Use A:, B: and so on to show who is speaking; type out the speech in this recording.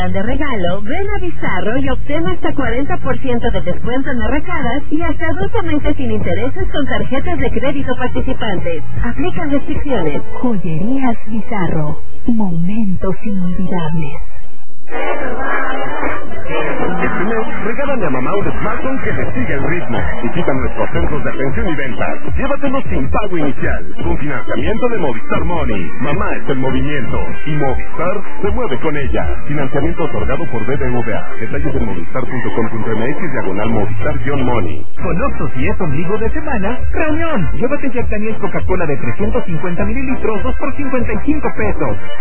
A: De regalo, ven a Bizarro y obtén hasta 40% de descuento en arracadas y hasta 12 meses sin intereses con tarjetas de crédito participantes. Aplican restricciones.
B: Joyerías Bizarro. Momentos inolvidables.
C: Este mes, regálale a mamá un smartphone que le siga el ritmo. Visita nuestros centros de atención y venta. Llévatelo sin pago inicial, con financiamiento de Movistar Money. Mamá es el movimiento y Movistar se mueve con ella. Financiamiento otorgado por BBVA. Detalles en movistar.com.mx/Movistar-Money.
D: Con Oxxo, si es ombligo de semana, reunión. Llévate Jack Daniel's Coca-Cola de 350 mililitros, 2 por 55 pesos.